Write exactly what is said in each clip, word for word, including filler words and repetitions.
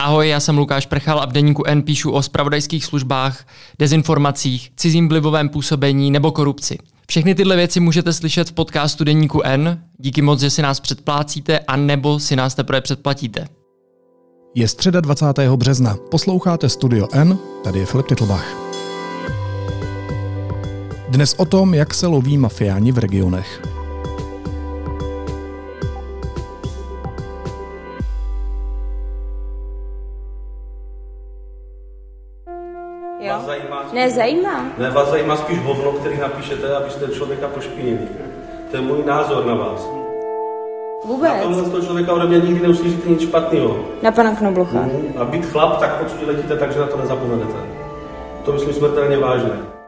Ahoj, já jsem Lukáš Prchal a v Deníku N píšu o zpravodajských službách, dezinformacích, cizím vlivovém působení nebo korupci. Všechny tyhle věci můžete slyšet v podcastu Deníku N. Díky moc, že si nás předplácíte a nebo si nás teprve předplatíte. Je středa dvacátého března. Posloucháte Studio N, tady je Filip Titlbach. Dnes o tom, jak se loví mafiáni v regionech. Jo. Ne, zajímá. Ne, vás zajímá spíš hovno, který napíšete, abyste člověka pošpinili. To je můj názor na vás. Vůbec. Na tomhle z toho člověka ode mě nikdy neuslyšíte nic špatného. Na pana Knoblocha. Mm, a být chlap, tak odsud letíte, takže na to nezapomenete. To myslím smrtelně vážně.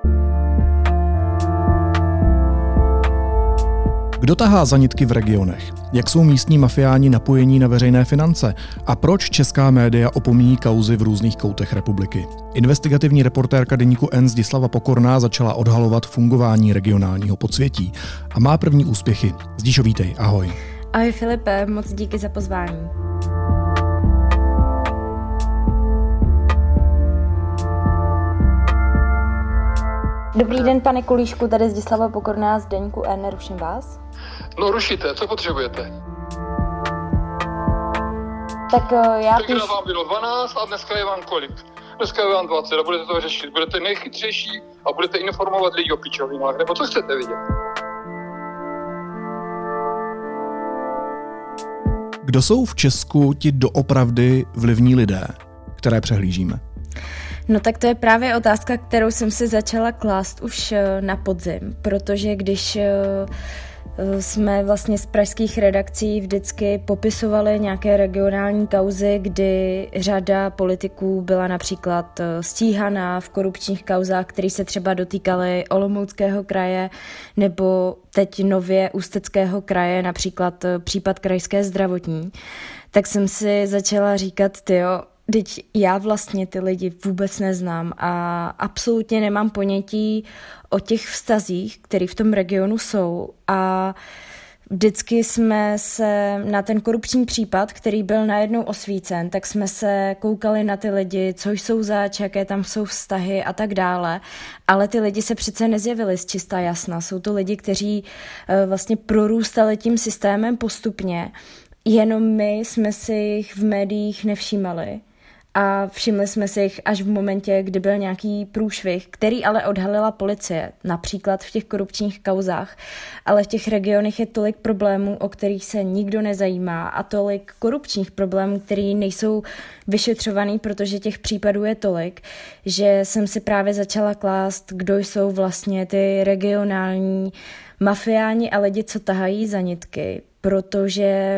Kdo tahá za nitky v regionech? Jak jsou místní mafiáni napojení na veřejné finance? A proč česká média opomíjí kauzy v různých koutech republiky? Investigativní reportérka Deníku N Zdislava Pokorná začala odhalovat fungování regionálního podsvětí a má první úspěchy. Zdíšo, vítej, ahoj. Ahoj Filipe, moc díky za pozvání. Dobrý den, pane Kulíšku, tady Zdislava Pokorná z Deníku N, neruším vás? No rušíte, co potřebujete? Tak já píš... Tenkrát vám bylo dvanáct a dneska je vám kolik? Dneska je vám dvacet a budete to řešit. Budete nejchytřejší a budete informovat lidi o pičovinách, nebo co chcete vidět? Kdo jsou v Česku ti doopravdy vlivní lidé, které přehlížíme? No tak to je právě otázka, kterou jsem si začala klást už na podzim, protože když jsme vlastně z pražských redakcí vždycky popisovali nějaké regionální kauzy, kdy řada politiků byla například stíhaná v korupčních kauzách, které se třeba dotýkaly Olomouckého kraje nebo teď nově Ústeckého kraje, například případ Krajské zdravotní, tak jsem si začala říkat, tyjo, teď já vlastně ty lidi vůbec neznám a absolutně nemám ponětí o těch vztazích, které v tom regionu jsou, a vždycky jsme se na ten korupční případ, který byl najednou osvícen, tak jsme se koukali na ty lidi, co jsou zač, jaké tam jsou vztahy a tak dále, ale ty lidi se přece nezjevili z čistá jasna. Jsou to lidi, kteří vlastně prorůstali tím systémem postupně, jenom my jsme si jich v médiích nevšímali. A všimli jsme si jich až v momentě, kdy byl nějaký průšvih, který ale odhalila policie, například v těch korupčních kauzách. Ale v těch regionech je tolik problémů, o kterých se nikdo nezajímá, a tolik korupčních problémů, který nejsou vyšetřovaný, protože těch případů je tolik, že jsem si právě začala klást, kdo jsou vlastně ty regionální mafiáni a lidi, co tahají za nitky, protože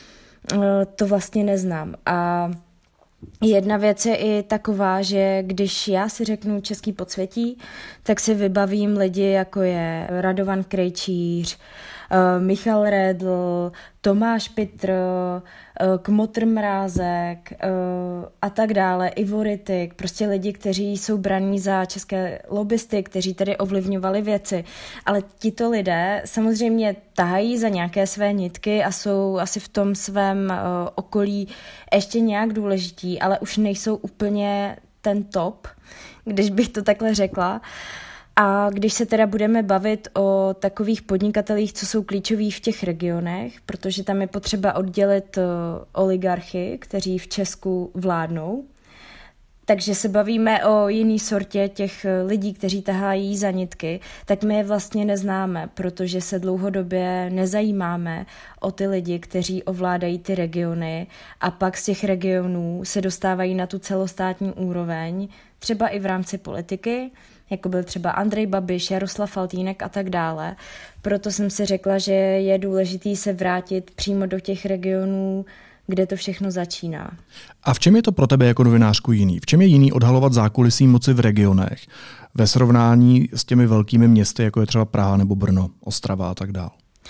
to vlastně neznám. A jedna věc je i taková, že když já si řeknu český podsvětí, tak si vybavím lidi, jako je Radovan Krejčíř, Michal Redl, Tomáš Pitr, Kmotr Mrázek a tak dále, Ivo Rittig, prostě lidi, kteří jsou braní za české lobbysty, kteří tady ovlivňovali věci. Ale tito lidé samozřejmě tahají za nějaké své nitky a jsou asi v tom svém okolí ještě nějak důležití, ale už nejsou úplně ten top, když bych to takhle řekla. A když se teda budeme bavit o takových podnikatelích, co jsou klíčoví v těch regionech, protože tam je potřeba oddělit oligarchy, kteří v Česku vládnou, takže se bavíme o jiný sortě těch lidí, kteří tahají za nitky, tak my je vlastně neznáme, protože se dlouhodobě nezajímáme o ty lidi, kteří ovládají ty regiony a pak z těch regionů se dostávají na tu celostátní úroveň, třeba i v rámci politiky, jako byl třeba Andrej Babiš, Jaroslav Faltýnek a tak dále. Proto jsem si řekla, že je důležitý se vrátit přímo do těch regionů, kde to všechno začíná. A v čem je to pro tebe jako novinářku jiný? V čem je jiný odhalovat zákulisí moci v regionech ve srovnání s těmi velkými městy, jako je třeba Praha nebo Brno, Ostrava a tak dále?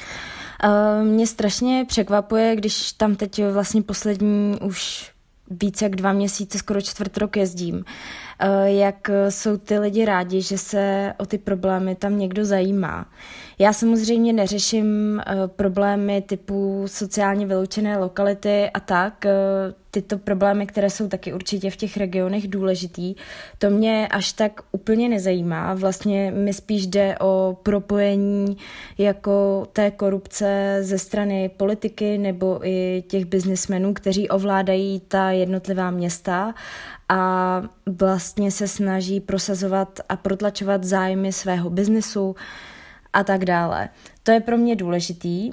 Mě strašně překvapuje, když tam teď vlastně poslední už více jak dva měsíce, skoro čtvrt rok jezdím, jak jsou ty lidi rádi, že se o ty problémy tam někdo zajímá. Já samozřejmě neřeším problémy typu sociálně vyloučené lokality a tak, tyto problémy, které jsou taky určitě v těch regionech důležitý, to mě až tak úplně nezajímá. Vlastně mi spíš jde o propojení jako té korupce ze strany politiky nebo i těch biznismenů, kteří ovládají ta jednotlivá města a vlastně se snaží prosazovat a protlačovat zájmy svého biznesu a tak dále. To je pro mě důležitý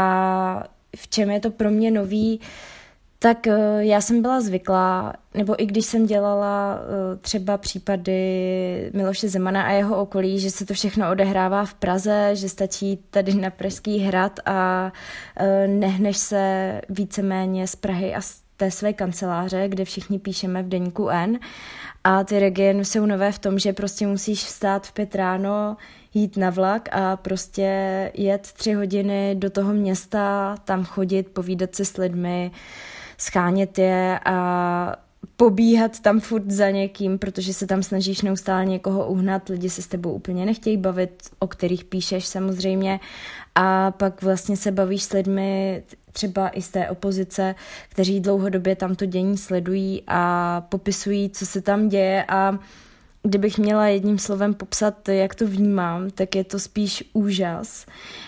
a v čem je to pro mě nový, tak já jsem byla zvyklá, nebo i když jsem dělala třeba případy Miloše Zemana a jeho okolí, že se to všechno odehrává v Praze, že stačí tady na Pražský hrad a nehneš se víceméně z Prahy a z té své kanceláře, kde všichni píšeme v deníku N. A ty regiony jsou nové v tom, že prostě musíš vstát v pět ráno, jít na vlak a prostě jet tři hodiny do toho města, tam chodit, povídat se s lidmi, schánět je a pobíhat tam furt za někým, protože se tam snažíš neustále někoho uhnat, lidi se s tebou úplně nechtějí bavit, o kterých píšeš samozřejmě a pak vlastně se bavíš s lidmi třeba i z té opozice, kteří dlouhodobě tam to dění sledují a popisují, co se tam děje a kdybych měla jedním slovem popsat, jak to vnímám, tak je to spíš úžas,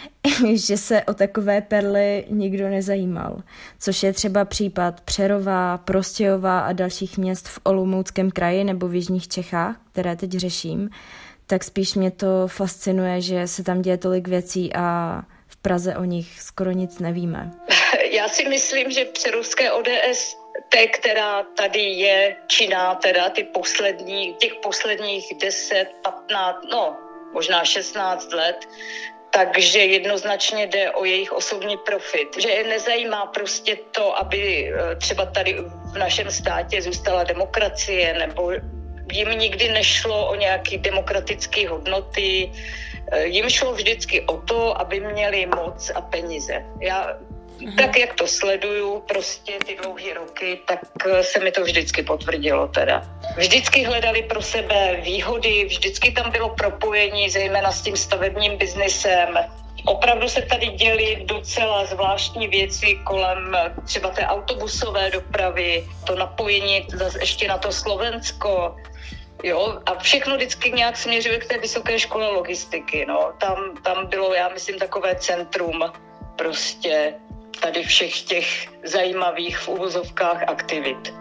že se o takové perly nikdo nezajímal. Což je třeba případ Přerova, Prostějova a dalších měst v Olomouckém kraji nebo v jižních Čechách, které teď řeším. Tak spíš mě to fascinuje, že se tam děje tolik věcí a v Praze o nich skoro nic nevíme. Já si myslím, že přerovské O D S, té, která tady je činná, teda ty poslední, těch posledních deset, patnáct, no možná šestnáct let, takže jednoznačně jde o jejich osobní profit. Že je nezajímá prostě to, aby třeba tady v našem státě zůstala demokracie, nebo jim nikdy nešlo o nějaké demokratické hodnoty, jim šlo vždycky o to, aby měli moc a peníze. Já tak, jak to sleduju prostě ty dlouhé roky, tak se mi to vždycky potvrdilo teda. Vždycky hledali pro sebe výhody, vždycky tam bylo propojení, zejména s tím stavebním biznesem. Opravdu se tady děly docela zvláštní věci kolem třeba té autobusové dopravy, to napojení ještě na to Slovensko. Jo, a všechno vždycky nějak směřuje k té vysoké škole logistiky. No. Tam, tam bylo, já myslím, takové centrum prostě tady všech těch zajímavých v uvozovkách aktivit.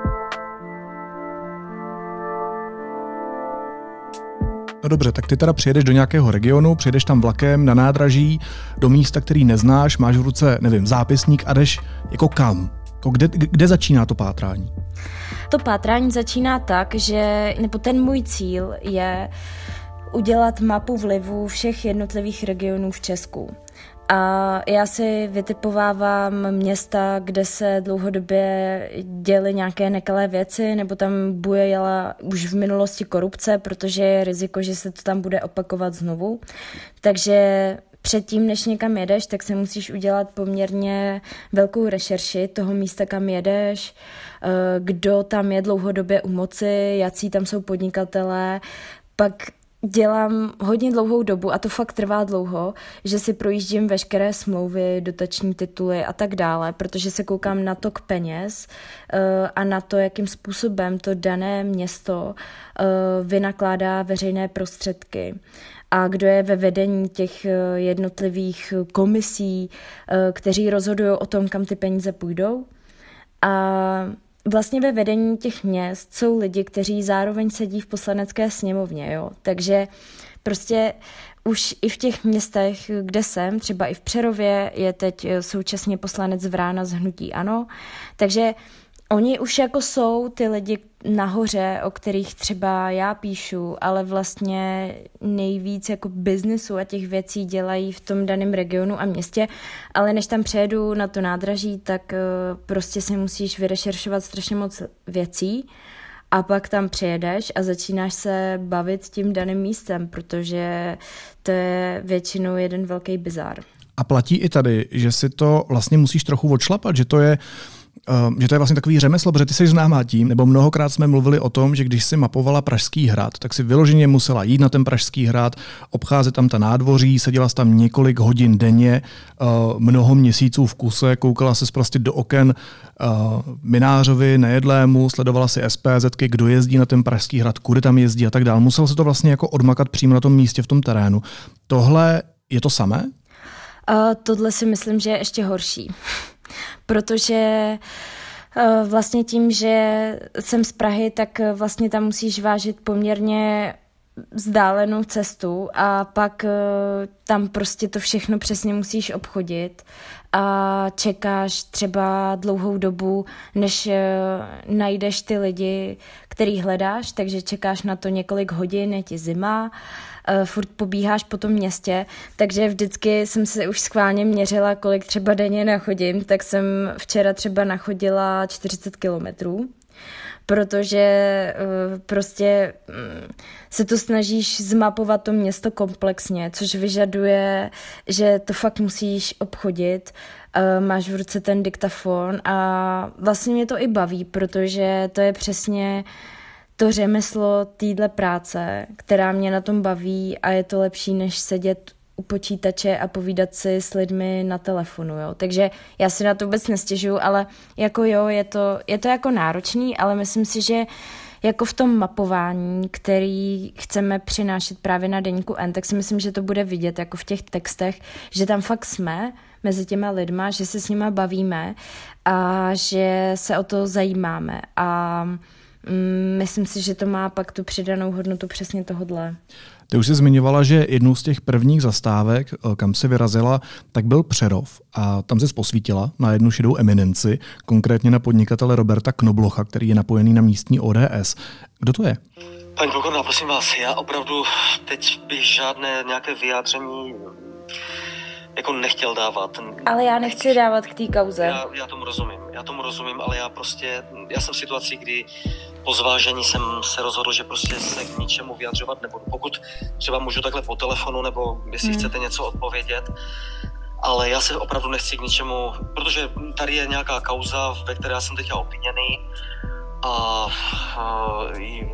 No dobře, tak ty teda přijedeš do nějakého regionu, přijedeš tam vlakem na nádraží, do místa, který neznáš, máš v ruce, nevím, zápisník a jdeš jako kam? Jako kde, kde začíná to pátrání? To pátrání začíná tak, že, nebo ten můj cíl je udělat mapu vlivu všech jednotlivých regionů v Česku. A já si vytipovávám města, kde se dlouhodobě děly nějaké nekalé věci, nebo tam bujela už v minulosti korupce, protože je riziko, že se to tam bude opakovat znovu. Takže předtím, než někam jedeš, tak se musíš udělat poměrně velkou rešerši toho místa, kam jedeš, kdo tam je dlouhodobě u moci, jací tam jsou podnikatelé, pak dělám hodně dlouhou dobu a to fakt trvá dlouho, že si projíždím veškeré smlouvy, dotační tituly a tak dále, protože se koukám na tok peněz a na to, jakým způsobem to dané město vynakládá veřejné prostředky a kdo je ve vedení těch jednotlivých komisí, kteří rozhodují o tom, kam ty peníze půjdou. A vlastně ve vedení těch měst jsou lidi, kteří zároveň sedí v poslanecké sněmovně, jo. Takže prostě už i v těch městech, kde jsem, třeba i v Přerově, je teď současně poslanec Vrána z hnutí ANO, takže oni už jako jsou ty lidi nahoře, o kterých třeba já píšu, ale vlastně nejvíc jako biznesu a těch věcí dělají v tom daném regionu a městě, ale než tam přejedu na to nádraží, tak prostě si musíš vyrešeršovat strašně moc věcí a pak tam přijedeš a začínáš se bavit tím daným místem, protože to je většinou jeden velký bizár. A platí i tady, že si to vlastně musíš trochu odšlapat, že to je že to je vlastně takový řemeslo, protože ty jsi známá tím, nebo mnohokrát jsme mluvili o tom, že když si mapovala Pražský hrad, tak si vyloženě musela jít na ten Pražský hrad, obcházet tam ta nádvoří, seděla jsi tam několik hodin denně, mnoho měsíců v kuse, koukala ses prostě do oken Mynářovi, Nejedlému, sledovala si SPZky, kdo jezdí na ten Pražský hrad, kudy tam jezdí a tak dál. Musel se to vlastně jako odmakat přímo na tom místě v tom terénu. Tohle je to samé? Uh, tohle si myslím, že je ještě horší. Protože uh, vlastně tím, že jsem z Prahy, tak vlastně tam musíš vážit poměrně vzdálenou cestu a pak uh, tam prostě to všechno přesně musíš obchodit a čekáš třeba dlouhou dobu, než uh, najdeš ty lidi, který hledáš, takže čekáš na to několik hodin, je ti zima, uh, furt pobíháš po tom městě, takže vždycky jsem si už schválně měřila, kolik třeba denně nachodím, tak jsem včera třeba nachodila čtyřicet kilometrů, protože uh, prostě um, se to snažíš zmapovat to město komplexně, což vyžaduje, že to fakt musíš obchodit, uh, máš v ruce ten diktafon a vlastně mě to i baví, protože to je přesně to řemeslo téhle práce, která mě na tom baví a je to lepší, než sedět u počítače a povídat si s lidmi na telefonu, jo. Takže já si na to vůbec nestěžuju, ale jako jo, je to, je to jako náročný, ale myslím si, že jako v tom mapování, který chceme přinášet právě na Deníku N, tak si myslím, že to bude vidět jako v těch textech, že tam fakt jsme mezi těma lidma, že se s nima bavíme a že se o to zajímáme a mm, myslím si, že to má pak tu přidanou hodnotu přesně tohodle. Ty už jsi zmiňovala, že jednou z těch prvních zastávek, kam se vyrazila, tak byl Přerov a tam se posvítila na jednu šedou eminenci, konkrétně na podnikatele Roberta Knoblocha, který je napojený na místní O D S. Kdo to je? Paní Pokorná, prosím vás, já opravdu teď bych žádné nějaké vyjádření jako nechtěl dávat. Ale já nechci dávat k té kauze. Já, já tomu rozumím, já tomu rozumím, ale já prostě, já jsem v situaci, kdy po zvážení jsem se rozhodl, že prostě se k ničemu vyjadřovat nebudu. Pokud třeba můžu takhle po telefonu, nebo jestli hmm. chcete něco odpovědět, ale já se opravdu nechci k ničemu, protože tady je nějaká kauza, ve které já jsem teďka obviněný a, a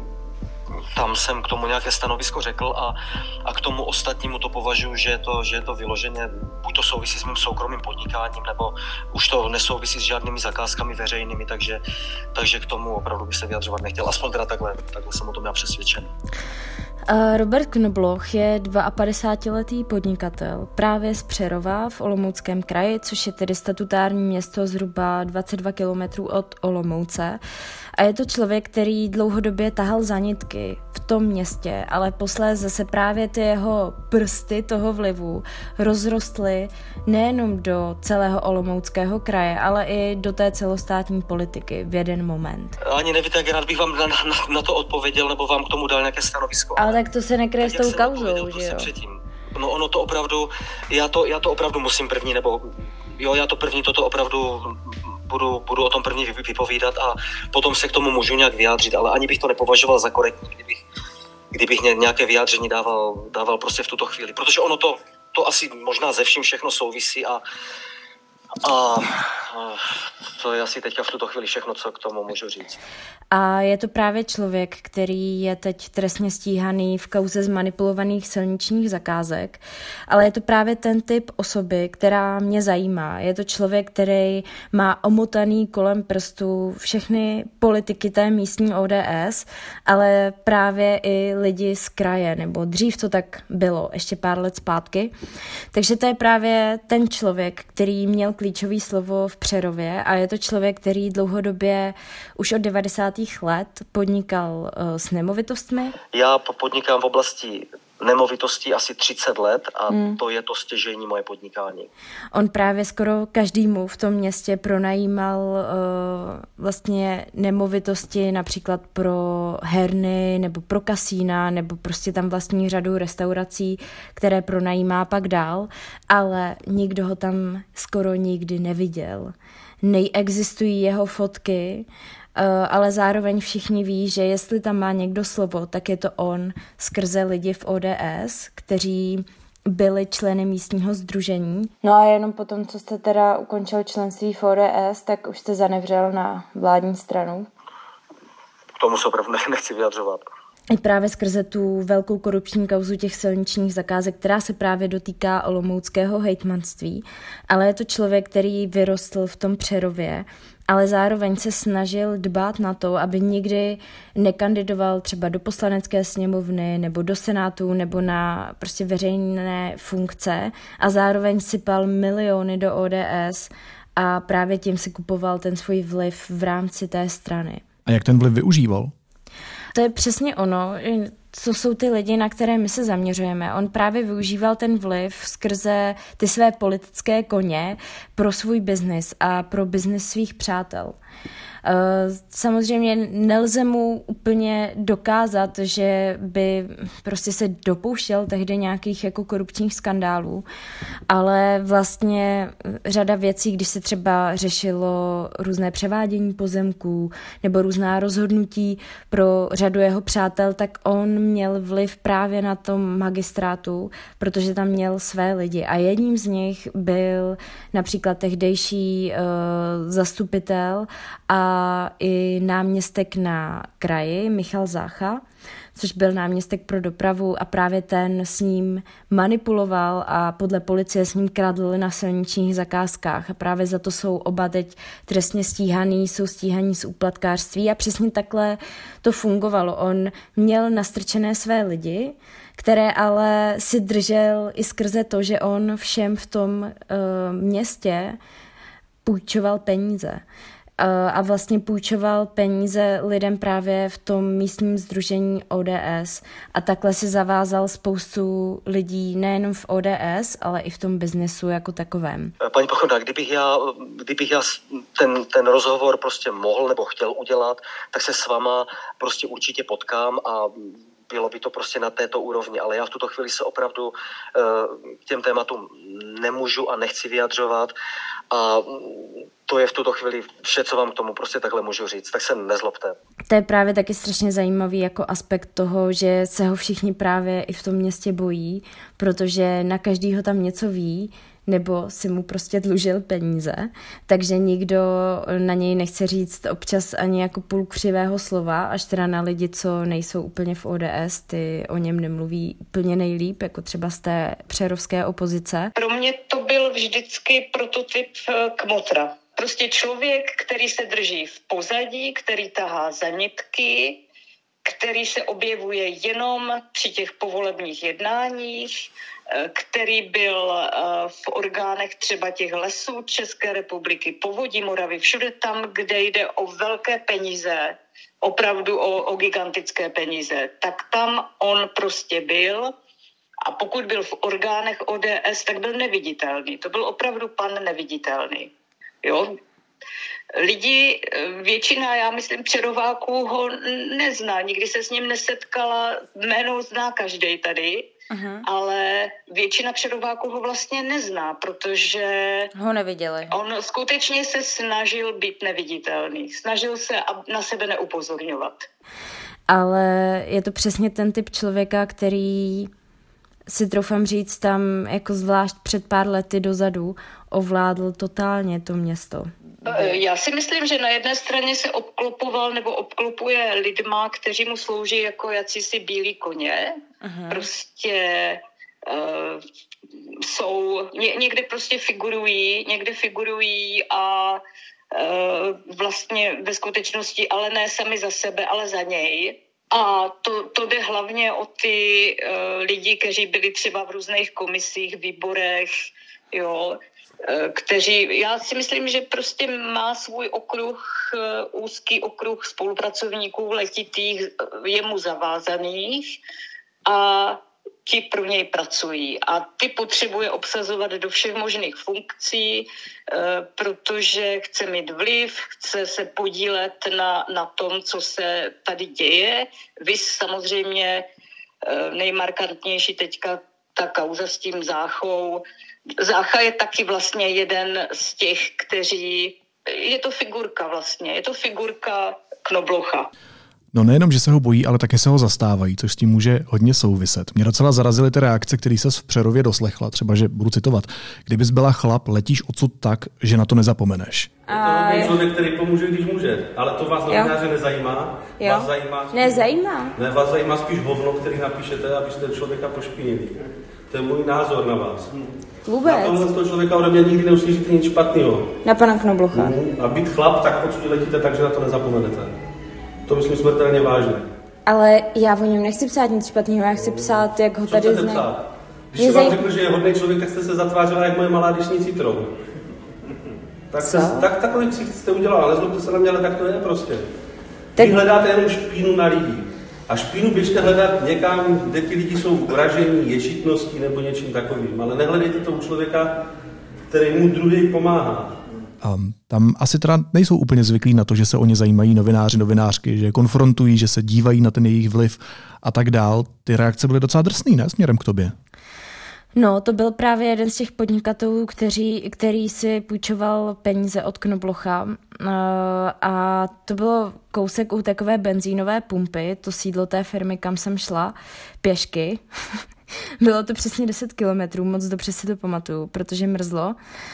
tam jsem k tomu nějaké stanovisko řekl a, a k tomu ostatnímu to považuji, že je to, že je to vyloženě, buď to souvisí s mým soukromým podnikáním, nebo už to nesouvisí s žádnými zakázkami veřejnými, takže, takže k tomu opravdu bych se vyjadřovat nechtěl. Aspoň teda takhle, takhle jsem o tom já přesvědčen. Robert Knobloch je padesátidvouletý podnikatel právě z Přerova v Olomouckém kraji, což je tedy statutární město zhruba dvacet dva kilometrů od Olomouce. A je to člověk, který dlouhodobě tahal za nitky v tom městě, ale posléze se právě ty jeho prsty toho vlivu rozrostly nejenom do celého Olomouckého kraje, ale i do té celostátní politiky v jeden moment. Ani nevíte, jak rád bych vám na, na, na to odpověděl, nebo vám k tomu dal nějaké stanovisko. Ale tak to se nekryje s tou kauzou, že jo? Předtím. No ono to opravdu, já to, já to opravdu musím první, nebo jo, já to první toto opravdu budu, budu o tom první vypovídat a potom se k tomu můžu nějak vyjádřit, ale ani bych to nepovažoval za korektní, kdybych, kdybych nějaké vyjádření dával, dával prostě v tuto chvíli, protože ono to, to asi možná ze vším všechno souvisí a A to je asi teďka v tuto chvíli všechno, co k tomu můžu říct. A je to právě člověk, který je teď trestně stíhaný v kauze zmanipulovaných silničních zakázek, ale je to právě ten typ osoby, která mě zajímá. Je to člověk, který má omotaný kolem prstů všechny politiky té místní O D S, ale právě i lidi z kraje, nebo dřív to tak bylo, ještě pár let zpátky. Takže to je právě ten člověk, který měl klíčový slovo v Přerově a je to člověk, který dlouhodobě už od devadesátých let podnikal uh, s nemovitostmi. Já podnikám v oblasti nemovitostí asi třicet let a hmm. to je to stěžejní moje podnikání. On právě skoro každému v tom městě pronajímal uh, vlastně nemovitosti například pro herny nebo pro kasína nebo prostě tam vlastní řadu restaurací, které pronajímá pak dál, ale nikdo ho tam skoro nikdy neviděl. Neexistují jeho fotky, ale zároveň všichni ví, že jestli tam má někdo slovo, tak je to on skrze lidi v O D S, kteří byli členy místního sdružení. No a jenom potom, co jste teda ukončil členství v O D S, tak už jste zanevřel na vládní stranu. K tomu se opravdu nechci vyjadřovat. I právě skrze tu velkou korupční kauzu těch silničních zakázek, která se právě dotýká olomouckého hejtmanství. Ale je to člověk, který vyrostl v tom Přerově, ale zároveň se snažil dbát na to, aby nikdy nekandidoval třeba do poslanecké sněmovny nebo do senátu nebo na prostě veřejné funkce a zároveň sypal miliony do O D S a právě tím si kupoval ten svůj vliv v rámci té strany. A jak ten vliv využíval? To je přesně ono, co jsou ty lidi, na které my se zaměřujeme. On právě využíval ten vliv skrze ty své politické koně pro svůj biznis a pro biznis svých přátel. Samozřejmě nelze mu úplně dokázat, že by prostě se dopouštěl tehdy nějakých jako korupčních skandálů, ale vlastně řada věcí, když se třeba řešilo různé převádění pozemků nebo různá rozhodnutí pro řadu jeho přátel, tak on měl vliv právě na tom magistrátu, protože tam měl své lidi. A jedním z nich byl například tehdejší uh, zastupitel a i náměstek na kraji Michal Zácha, což byl náměstek pro dopravu a právě ten s ním manipuloval a podle policie s ním kradl na silničních zakázkách a právě za to jsou oba teď trestně stíhaný, jsou stíhaní z úplatkářství a přesně takhle to fungovalo. On měl nastrčené své lidi, které ale si držel i skrze to, že on všem v tom uh, městě půjčoval peníze. A vlastně půjčoval peníze lidem právě v tom místním sdružení O D S a takhle si zavázal spoustu lidí nejenom v O D S, ale i v tom biznesu jako takovém. Paní Pochodná, kdybych já, kdybych já ten, ten rozhovor prostě mohl nebo chtěl udělat, tak se s váma prostě určitě potkám a bylo by to prostě na této úrovni, ale já v tuto chvíli se opravdu k těm tématům nemůžu a nechci vyjadřovat a to je v tuto chvíli vše, co vám k tomu prostě takhle můžu říct, tak se nezlobte. To je právě taky strašně zajímavý jako aspekt toho, že se ho všichni právě i v tom městě bojí, protože na každýho tam něco ví, nebo si mu prostě dlužil peníze, takže nikdo na něj nechce říct občas ani jako půl křivého slova, až teda na lidi, co nejsou úplně v O D S, ty o něm nemluví úplně nejlíp, jako třeba z té přerovské opozice. Pro mě to byl vždycky prototyp kmotra. Prostě člověk, který se drží v pozadí, který tahá za nitky, který se objevuje jenom při těch povolebních jednáních, který byl v orgánech třeba těch lesů České republiky, Povodí Moravy, všude tam, kde jde o velké peníze, opravdu o, o gigantické peníze, tak tam on prostě byl a pokud byl v orgánech O D S, tak byl neviditelný. To byl opravdu pan neviditelný. Jo? Lidi, většina, já myslím, Přerováků ho nezná, nikdy se s ním nesetkala, jméno zná každej tady, uh-huh. ale většina Přerováků ho vlastně nezná, protože ho neviděli. On skutečně se snažil být neviditelný, snažil se na sebe neupozorňovat. Ale je to přesně ten typ člověka, který si troufám říct tam jako zvlášť před pár lety dozadu ovládl totálně to město. Já si myslím, že na jedné straně se obklopoval nebo obklopuje lidma, kteří mu slouží jako jacísi bílí koně. Aha. Prostě uh, jsou, ně, někde prostě figurují, někde figurují a uh, vlastně ve skutečnosti, ale ne sami za sebe, ale za něj. A to, to jde hlavně o ty uh, lidi, kteří byli třeba v různých komisích, výborech, jo, kteří, já si myslím, že prostě má svůj okruh, úzký okruh spolupracovníků letitých, jemu zavázaných a ti pro něj pracují. A ty potřebuje obsazovat do všech možných funkcí, protože chce mít vliv, chce se podílet na, na tom, co se tady děje. Vy samozřejmě nejmarkantnější teďka ta kauza s tím Záchou. Zácha je taky vlastně jeden z těch, kteří... Je to figurka vlastně, je to figurka Knoblocha. No nejenom, že se ho bojí, ale také se ho zastávají, což s tím může hodně souviset. Mě docela zarazily ty reakce, které ses v Přerově doslechla, třeba, že budu citovat, kdybys byla chlap, letíš odsud tak, že na to nezapomeneš. A... Je to člověk, který pomůže, když může, ale to vás novináře nezajímá. Jo. Vás zajímá spíš, Nezajímá. Ne, vás zajímá spíš hovno, který napíšete, abyste člověka pošpinili. To je můj názor na vás. Vůbec. Na tohle z toho člověka ode mě nikdy neuslyšíte nic špatného. Na pana Knoblocha. Mm, a být chlap, tak odsud letíte tak, že na to nezapomenete. To myslím smrtelně vážně. Ale já o něm nechci psát nic špatného, já chci psát, jak ho Co tady chcete znám. psát? Když jsem vám řekl, že je hodný člověk, tak jste se zatvářila jak moje malá dešní citron. Tak, se, tak takhle jste udělala, ale nezlobte se na mě, ale tak to je prostě. Tak... Vy hledáte jenom špínu na lidi. A špínu běžte hledat někam, kde ti lidi jsou vražení, ješitností nebo něčím takovým. Ale nehledejte to u člověka, který mu druhý pomáhá. Um, tam asi teda nejsou úplně zvyklí na to, že se o ně zajímají novináři, novinářky, že je konfrontují, že se dívají na ten jejich vliv a tak dál. Ty reakce byly docela drsný, ne? Směrem k tobě. No, to byl právě jeden z těch podnikatelů, kteří, který si půjčoval peníze od Knoblocha a to bylo kousek u takové benzínové pumpy, to sídlo té firmy, kam jsem šla, pěšky. Bylo to přesně deset kilometrů, moc dobře si to pamatuju, protože mrzlo.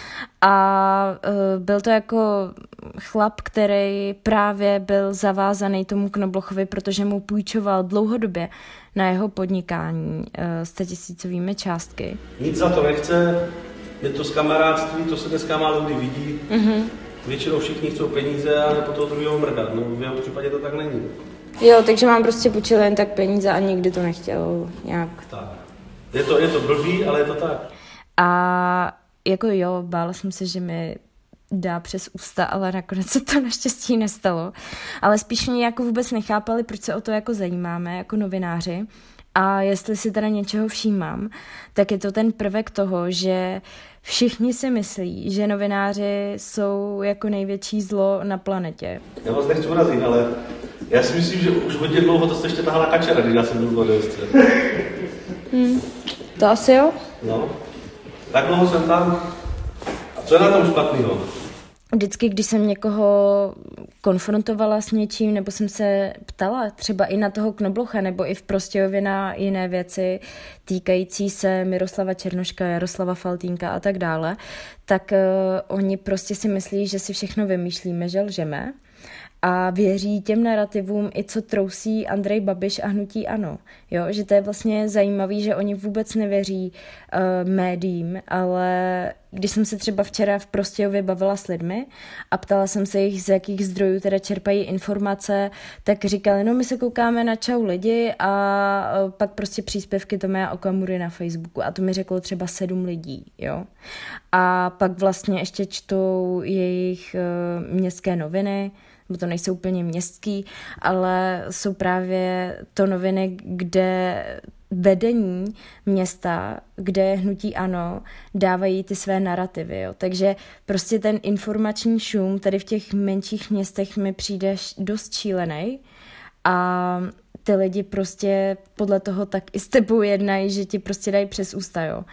A uh, byl to jako chlap, který právě byl zavázaný tomu Knoblochovi, protože mu půjčoval dlouhodobě na jeho podnikání uh, statisícovými částky. Nic za to nechce, je to z kamarádství, to se dneska málo kdy vidí. Mm-hmm. Většinou všichni chcou peníze a nebo toho druhého mrdat. No v jeho případě to tak není. Jo, takže mám prostě půjčil jen tak peníze a nikdy to nechtěl nějak. Tak. Je to, je to blbý, ale je to tak. A jako jo, bála jsem se, že mi dá přes ústa, ale nakonec se to naštěstí nestalo. Ale spíš mě jako vůbec nechápali, proč se o to jako zajímáme, jako novináři. A jestli si teda něčeho všímám, tak je to ten prvek toho, že všichni si myslí, že novináři jsou jako největší zlo na planetě. Já vás nechci urazit, ale já si myslím, že už hodně dlouho to jste ještě tahala kačera, když já jsem byl v odevstře. Hmm, to asi jo. No, tak dlouho jsem tam. A co je na tom špatného? Vždycky, když jsem někoho konfrontovala s něčím, nebo jsem se ptala třeba i na toho Knoblocha, nebo i v Prostějově na jiné věci týkající se Miroslava Černoška, Jaroslava Faltýnka a tak dále, tak uh, oni prostě si myslí, že si všechno vymýšlíme, že lžeme. A věří těm narrativům i co trousí Andrej Babiš a hnutí ANO. Jo? Že to je vlastně zajímavý, že oni vůbec nevěří uh, médiím, ale když jsem se třeba včera v Prostějově bavila s lidmi a ptala jsem se jich, z jakých zdrojů teda čerpají informace, tak říkali, no my se koukáme na Čau lidi a uh, pak prostě příspěvky Tomia Okamury na Facebooku a to mi řeklo třeba sedm lidí. Jo? A pak vlastně ještě čtou jejich uh, městské noviny, nebo to nejsou úplně městský, ale jsou právě to noviny, kde vedení města, kde je hnutí ANO, dávají ty své narrativy. Jo. Takže prostě ten informační šum tady v těch menších městech mi přijde dost šílený a ty lidi prostě podle toho tak i s tebou jednají, že ti prostě dají přes ústa. Jo.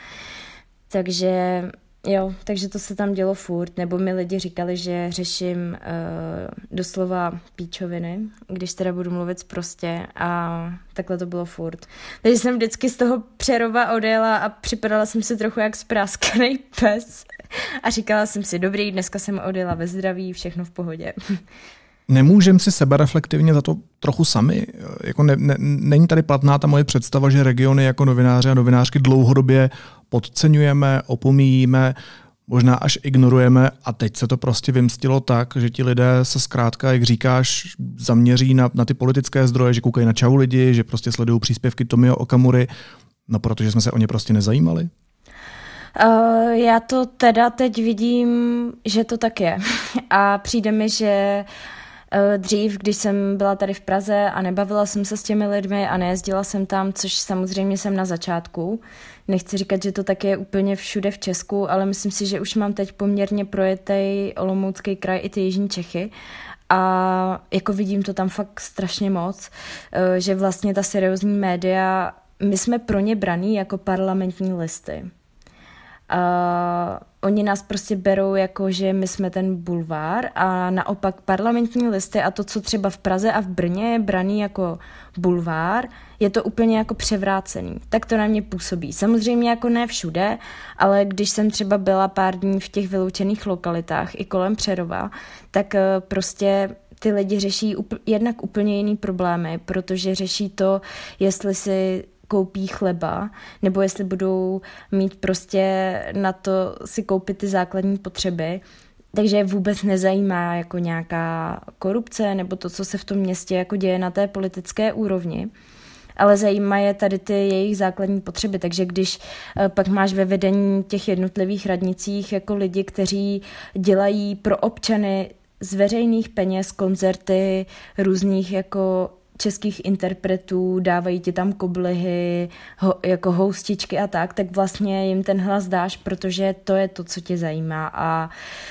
Takže... Jo, takže to se tam dělo furt, nebo mi lidi říkali, že řeším uh, doslova píčoviny, když teda budu mluvit prostě a takhle to bylo furt. Takže jsem vždycky z toho Přerova odjela a připadala jsem si trochu jak spráskanej pes a říkala jsem si, dobrý, dneska jsem odjela ve zdraví, všechno v pohodě. Nemůžeme si sebereflektivně za to trochu sami? Jako ne, ne, není tady platná ta moje představa, že regiony jako novináři a novinářky dlouhodobě podceňujeme, opomíjíme, možná až ignorujeme a teď se to prostě vymstilo tak, že ti lidé se zkrátka, jak říkáš, zaměří na, na ty politické zdroje, že koukají na Čau lidi, že prostě sledují příspěvky Tomia Okamury, no protože jsme se o ně prostě nezajímali? Uh, já to teda teď vidím, že to tak je a přijde mi, že dřív, když jsem byla tady v Praze a nebavila jsem se s těmi lidmi a nejezdila jsem tam, což samozřejmě jsem na začátku. Nechci říkat, že to tak je úplně všude v Česku, ale myslím si, že už mám teď poměrně projetej Olomoucký kraj i ty jižní Čechy. A jako vidím to tam fakt strašně moc, že vlastně ta seriózní média, my jsme pro ně braní jako parlamentní listy. A oni nás prostě berou jako, že my jsme ten bulvár a naopak parlamentní listy a to, co třeba v Praze a v Brně je braný jako bulvár, je to úplně jako převrácený. Tak to na mě působí. Samozřejmě jako ne všude, ale když jsem třeba byla pár dní v těch vyloučených lokalitách i kolem Přerova, tak prostě ty lidi řeší up- jednak úplně jiný problémy, protože řeší to, jestli si koupí chleba, nebo jestli budou mít prostě na to si koupit ty základní potřeby. Takže je vůbec nezajímá jako nějaká korupce nebo to, co se v tom městě jako děje na té politické úrovni. Ale zajímá je tady ty jejich základní potřeby. Takže když pak máš ve vedení těch jednotlivých radnicích jako lidi, kteří dělají pro občany z veřejných peněz koncerty různých jako českých interpretů, dávají ti tam koblihy, ho, jako houstičky a tak, tak vlastně jim ten hlas dáš, protože to je to, co tě zajímá. A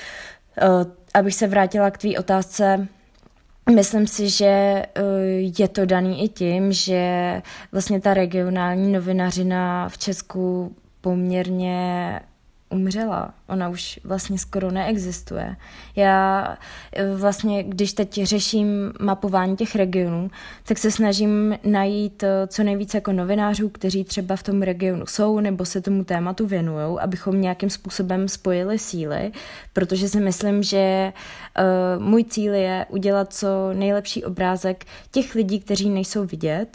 uh, abych se vrátila k tvý otázce, myslím si, že uh, je to daný i tím, že vlastně ta regionální novinařina v Česku poměrně umřela. Ona už vlastně skoro neexistuje. Já vlastně, když teď řeším mapování těch regionů, tak se snažím najít co nejvíce jako novinářů, kteří třeba v tom regionu jsou nebo se tomu tématu věnujou, abychom nějakým způsobem spojili síly, protože si myslím, že uh, můj cíl je udělat co nejlepší obrázek těch lidí, kteří nejsou vidět,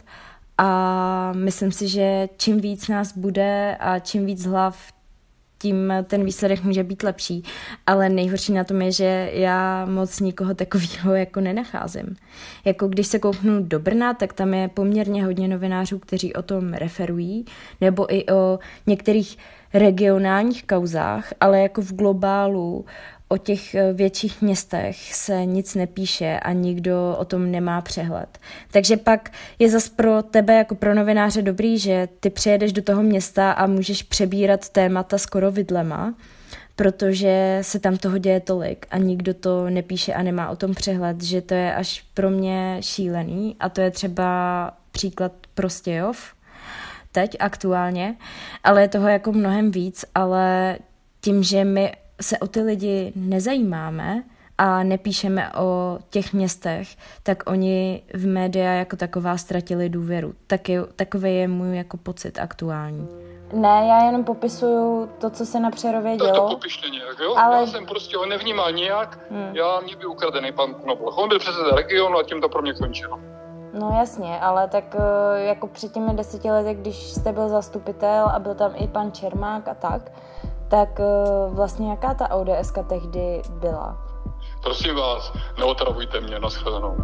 a myslím si, že čím víc nás bude a čím víc hlav, tím ten výsledek může být lepší, ale nejhorší na tom je, že já moc nikoho takového jako nenacházím. Jako když se kouknu do Brna, tak tam je poměrně hodně novinářů, kteří o tom referují, nebo i o některých regionálních kauzách, ale jako v globálu o těch větších městech se nic nepíše a nikdo o tom nemá přehled. Takže pak je zas pro tebe jako pro novináře dobrý, že ty přijedeš do toho města a můžeš přebírat témata skoro vidlema, protože se tam toho děje tolik a nikdo to nepíše a nemá o tom přehled, že to je až pro mě šílený a to je třeba příklad Prostějov teď aktuálně, ale je toho jako mnohem víc, ale tím, že my se o ty lidi nezajímáme a nepíšeme o těch městech, tak oni v média jako taková ztratili důvěru. Tak je, takový je můj jako pocit aktuální. Ne, já jenom popisuju to, co se na Přerově dělo. Tak to popište nějak, jo? Ale... Já jsem prostě ho nevnímal nijak, hmm. já mě byl ukradený pan Knoblauch. On byl předseda regionu a tím to pro mě končilo. No jasně, ale tak jako před těmi deseti lety, když jste byl zastupitel a byl tam i pan Čermák a tak, tak vlastně jaká ta O D S ka tehdy byla? Prosím vás, neotravujte mě, nashledanou.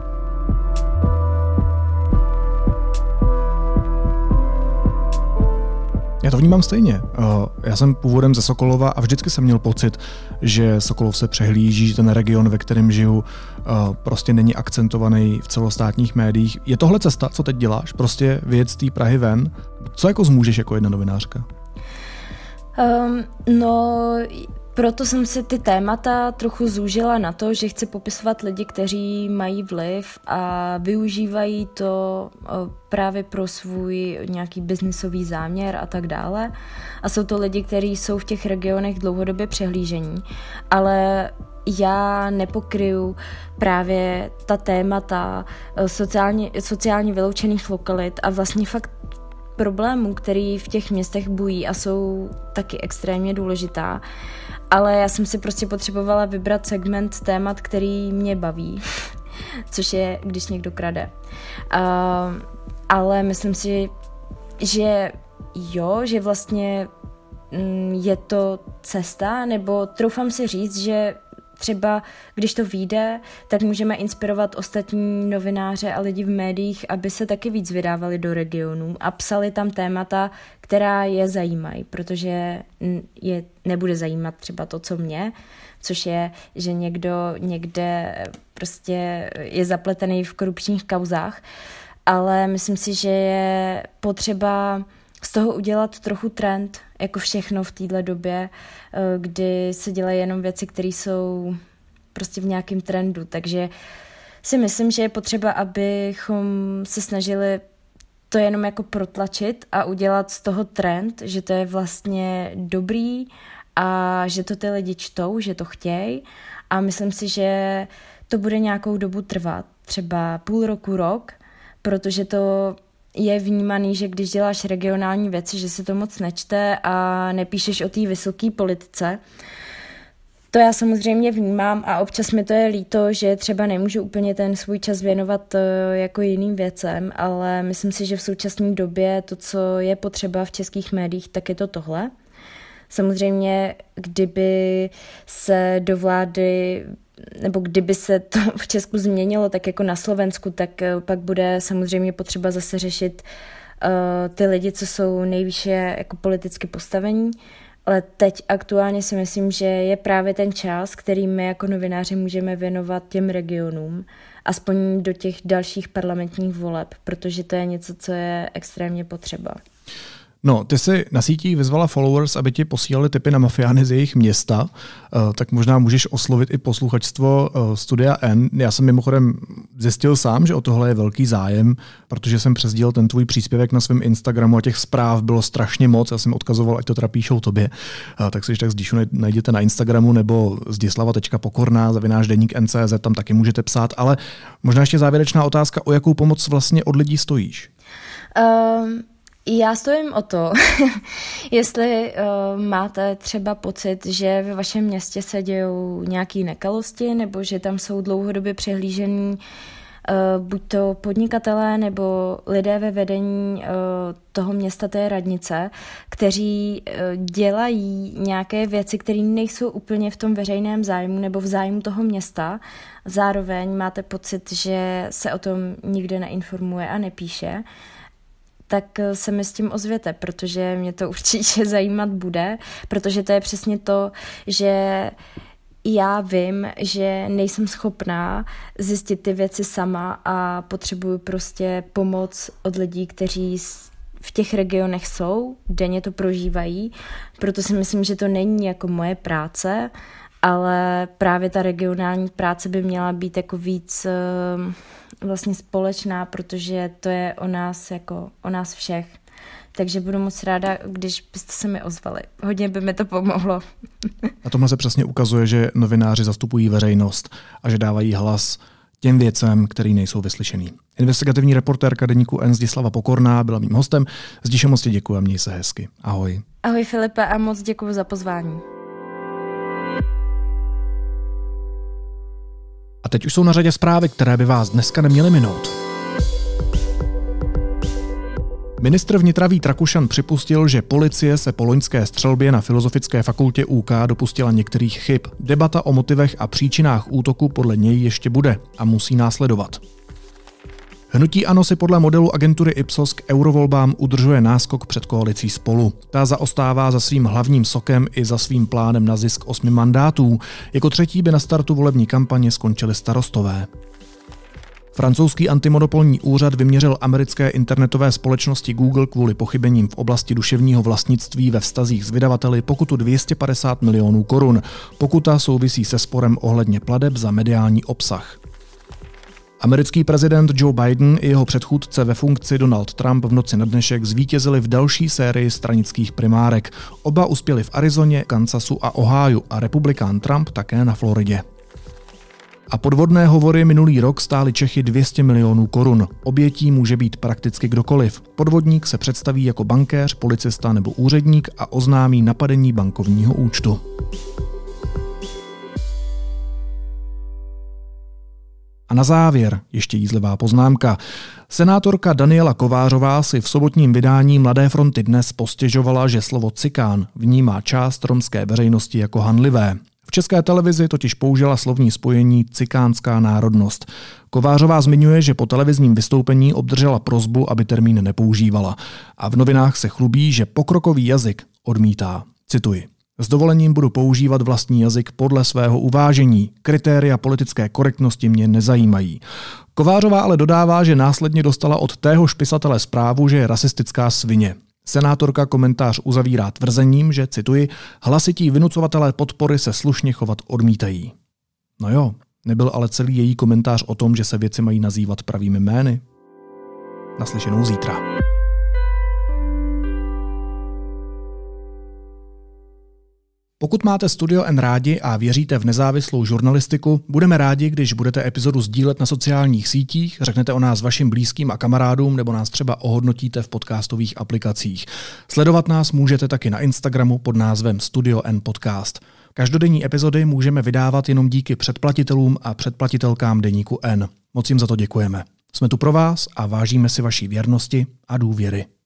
Já to vnímám stejně. Já jsem původem ze Sokolova a vždycky jsem měl pocit, že Sokolov se přehlíží, že ten region, ve kterém žiju, prostě není akcentovaný v celostátních médiích. Je tohle cesta, co teď děláš? Prostě vyjet z té Prahy ven? Co jako zmůžeš jako jedna novinářka? Um, no, proto jsem si ty témata trochu zúžila na to, že chci popisovat lidi, kteří mají vliv a využívají to právě pro svůj nějaký biznisový záměr a tak dále. A jsou to lidi, kteří jsou v těch regionech dlouhodobě přehlížení, ale já nepokryju právě ta témata sociálně, sociálně vyloučených lokalit a vlastně fakt problémů, který v těch městech bují a jsou taky extrémně důležitá. Ale já jsem si prostě potřebovala vybrat segment témat, který mě baví, což je, když někdo krade. Uh, ale myslím si, že jo, že vlastně mm, je to cesta, nebo troufám si říct, že třeba, když to vyjde, tak můžeme inspirovat ostatní novináře a lidi v médiích, aby se taky víc vydávali do regionů a psali tam témata, která je zajímají, protože je nebude zajímat třeba to, co mě, což je, že někdo někde prostě je zapletený v korupčních kauzách, ale myslím si, že je potřeba z toho udělat trochu trend, jako všechno v téhle době, kdy se dělají jenom věci, které jsou prostě v nějakém trendu. Takže si myslím, že je potřeba, abychom se snažili to jenom jako protlačit a udělat z toho trend, že to je vlastně dobrý a že to ty lidi čtou, že to chtějí a myslím si, že to bude nějakou dobu trvat, třeba půl roku, rok, protože to je vnímaný, že když děláš regionální věci, že se to moc nečte a nepíšeš o té vysoké politice. To já samozřejmě vnímám a občas mi to je líto, že třeba nemůžu úplně ten svůj čas věnovat jako jiným věcem, ale myslím si, že v současné době to, co je potřeba v českých médiích, tak je to tohle. Samozřejmě, kdyby se do vlády, nebo kdyby se to v Česku změnilo, tak jako na Slovensku, tak pak bude samozřejmě potřeba zase řešit uh, ty lidi, co jsou nejvýše jako politicky postavení. Ale teď aktuálně si myslím, že je právě ten čas, který my jako novináři můžeme věnovat těm regionům, aspoň do těch dalších parlamentních voleb, protože to je něco, co je extrémně potřeba. No, ty jsi na sítích vyzvala followers, aby ti posílali tipy na mafiány z jejich města, uh, tak možná můžeš oslovit i posluchačstvo uh, Studia N. Já jsem mimochodem zjistil sám, že o tohle je velký zájem, protože jsem přesdílel ten tvůj příspěvek na svém Instagramu a těch zpráv bylo strašně moc. Já jsem odkazoval, ať to teda píšou tobě. Uh, tak si tak Zdíšu najděte na Instagramu nebo zdislava tečka pokorná zavináč deník tečka cé zet, tam taky můžete psát, ale možná ještě závěrečná otázka, o jakou pomoc vlastně od lidí stojíš? Um... Já stojím o to, jestli uh, máte třeba pocit, že ve vašem městě se dějou nějaké nekalosti nebo že tam jsou dlouhodobě přehlížení uh, buď to podnikatelé nebo lidé ve vedení uh, toho města, té radnice, kteří uh, dělají nějaké věci, které nejsou úplně v tom veřejném zájmu nebo v zájmu toho města. Zároveň máte pocit, že se o tom nikde neinformuje a nepíše, tak se mi s tím ozvěte, protože mě to určitě zajímat bude, protože to je přesně to, že já vím, že nejsem schopná zjistit ty věci sama a potřebuju prostě pomoc od lidí, kteří v těch regionech jsou, denně to prožívají, proto si myslím, že to není jako moje práce, ale právě ta regionální práce by měla být jako víc vlastně společná, protože to je o nás jako o nás všech. Takže budu moc ráda, když byste se mi ozvali. Hodně by mi to pomohlo. A tomhle se přesně ukazuje, že novináři zastupují veřejnost a že dávají hlas těm věcem, který nejsou vyslyšený. Investigativní reportérka deníku N Zdislava Pokorná byla mým hostem. Zdíše, moc ti děkuji a měj se hezky. Ahoj. Ahoj Filipe a moc děkuji za pozvání. A teď už jsou na řadě zprávy, které by vás dneska neměly minout. Ministr vnitra Vít Rakušan připustil, že policie se po loňské střelbě na Filozofické fakultě U K dopustila některých chyb. Debata o motivech a příčinách útoku podle něj ještě bude a musí následovat. Hnutí ANO si podle modelu agentury Ipsos k eurovolbám udržuje náskok před koalicí Spolu. Ta zaostává za svým hlavním sokem i za svým plánem na zisk osmi mandátů. Jako třetí by na startu volební kampaně skončili Starostové. Francouzský antimonopolní úřad vyměřil americké internetové společnosti Google kvůli pochybením v oblasti duševního vlastnictví ve vztazích s vydavateli pokutu dvě stě padesát milionů korun. Pokuta souvisí se sporem ohledně plateb za mediální obsah. Americký prezident Joe Biden i jeho předchůdce ve funkci Donald Trump v noci na dnešek zvítězili v další sérii stranických primárek. Oba uspěli v Arizoně, Kansasu a Ohiu a republikán Trump také na Floridě. A podvodné hovory minulý rok stály Čechy dvě stě milionů korun. Obětí může být prakticky kdokoliv. Podvodník se představí jako bankéř, policista nebo úředník a oznámí napadení bankovního účtu. A na závěr ještě jízlivá poznámka. Senátorka Daniela Kovářová si v sobotním vydání Mladé fronty Dnes postěžovala, že slovo cikán vnímá část romské veřejnosti jako hanlivé. V České televizi totiž použila slovní spojení cikánská národnost. Kovářová zmiňuje, že po televizním vystoupení obdržela prosbu, aby termín nepoužívala. A v novinách se chlubí, že pokrokový jazyk odmítá. Cituji. S dovolením budu používat vlastní jazyk podle svého uvážení. Kritéria politické korektnosti mě nezajímají. Kovářová ale dodává, že následně dostala od téhož pisatele zprávu, že je rasistická svině. Senátorka komentář uzavírá tvrzením, že, cituji, hlasití vynucovatelé podpory se slušně chovat odmítají. No jo, nebyl ale celý její komentář o tom, že se věci mají nazývat pravými jmény. Naslyšenou zítra. Pokud máte Studio N rádi a věříte v nezávislou žurnalistiku, budeme rádi, když budete epizodu sdílet na sociálních sítích, řeknete o nás vašim blízkým a kamarádům nebo nás třeba ohodnotíte v podcastových aplikacích. Sledovat nás můžete taky na Instagramu pod názvem Studio N Podcast. Každodenní epizody můžeme vydávat jenom díky předplatitelům a předplatitelkám Deníku N. Moc jim za to děkujeme. Jsme tu pro vás a vážíme si vaší věrnosti a důvěry.